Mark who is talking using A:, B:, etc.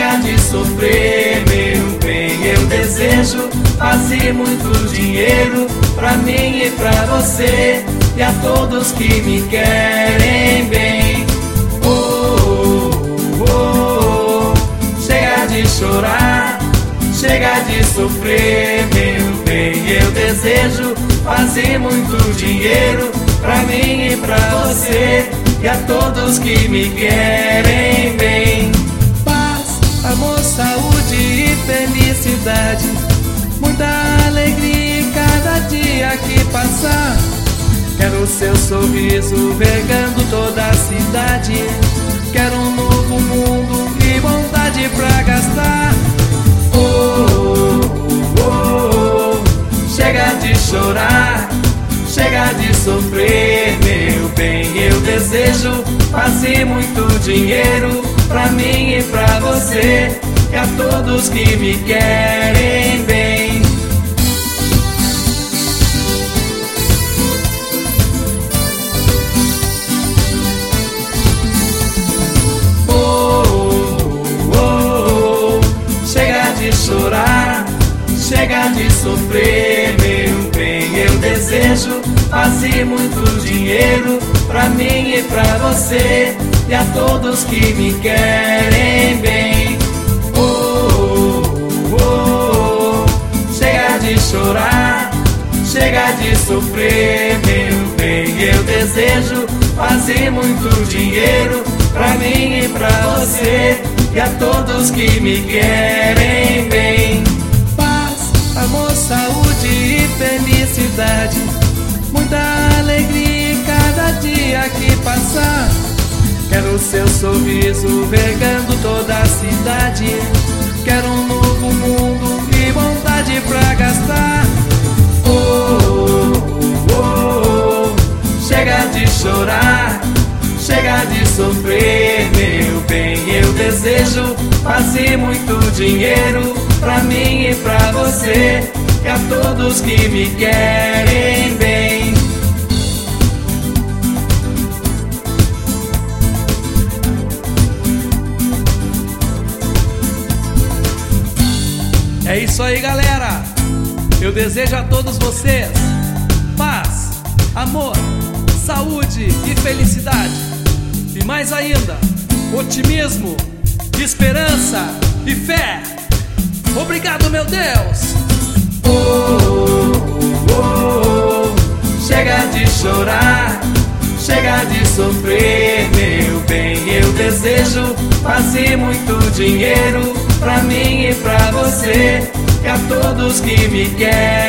A: chega de sofrer, meu bem. Eu desejo fazer muito dinheiro pra mim e pra você e a todos que me querem bem. Oh, oh, oh, oh. Chega de chorar, chega de sofrer, meu bem. Eu desejo fazer muito dinheiro pra mim e pra você e a todos que me querem bem. Paz, amor, saúde e felicidade, muita alegria em cada dia que passar. Quero o seu sorriso regando toda a cidade. Quero um novo mundo e vontade pra gastar. Oh, oh, oh, oh. Chega de chorar, chega de sofrer, meu bem. Eu desejo fazer muito dinheiro pra mim e pra você e a todos que me querem bem. Chorar, chega de sofrer, meu bem. Eu desejo fazer muito dinheiro pra mim e pra você e a todos que me querem bem. Oh, oh, oh. Chega de chorar, chega de sofrer, meu bem. Eu desejo fazer muito dinheiro pra mim e pra você e a todos que me querem bem. Paz, amor, saúde e felicidade, muita alegria em cada dia que passar. Quero o seu sorriso regando toda a cidade. Quero um novo mundo e vontade pra gastar. Oh, oh, oh, oh. Chega de chorar, chega de sofrer, meu bem. Eu desejo fazer muito dinheiro pra mim e pra você e a todos que me querem bem.
B: É isso aí, galera. Eu desejo a todos vocês paz, amor, saúde e felicidade. E mais ainda, otimismo, esperança e fé. Obrigado, meu Deus.
A: Oh, oh, oh. Chega de chorar, chega de sofrer, meu bem. Eu desejo fazer muito dinheiro pra mim e pra você e a todos que me querem